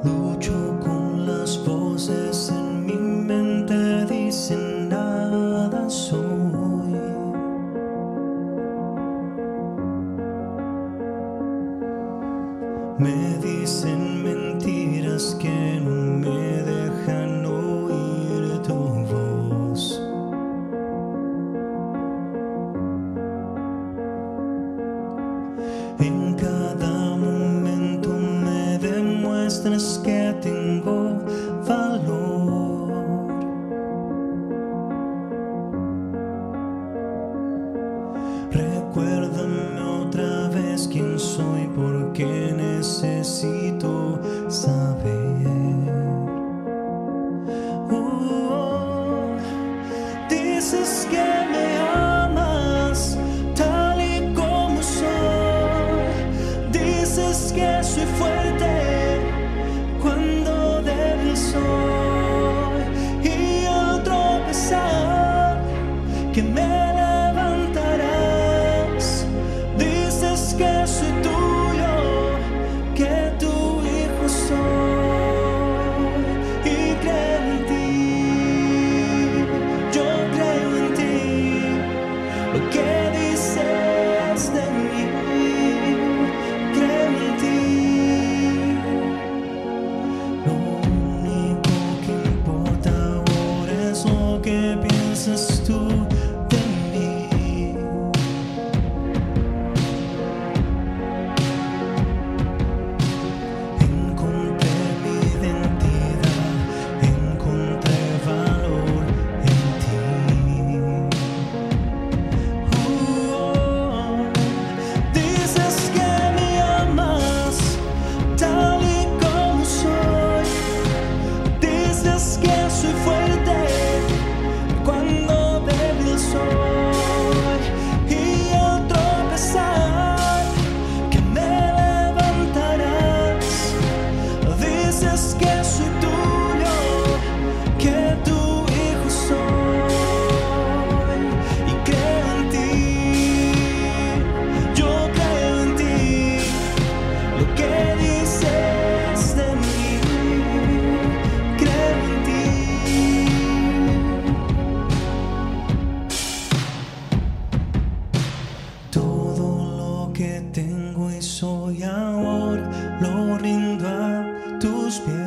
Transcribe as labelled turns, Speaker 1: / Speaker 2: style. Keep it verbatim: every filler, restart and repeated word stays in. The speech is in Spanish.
Speaker 1: Lucho con las voces en mi mente, dicen nada soy. Me dicen mentiras que no me dejan oír tu voz. En cada momento me demuestras que tengo valor. Recuérdame otra vez quién soy, porque necesito saber. Oh, dices que me amas tal y como soy. Dices que soy fuerte cuando débil soy, y al tropezar que me levantarás. Dices que soy tuyo, que tu hijo soy, y creo en ti. Yo creo en ti, lo que dices de mí. Creo en ti. Lo único que importa ahora es lo que piensas tú de mí. Encontré mi identidad, encontré valor en ti. Oh, dices que me amas tal y como soy. Dices que soy fuerte cuando débil soy, y al tropezar que me levantarás. Dices que soy tuyo, que tu hijo soy, y creo en ti. Yo creo en ti, lo que dices de mí. Creo en ti. Todo lo que tengo y soy ahora lo rindo a tus pies.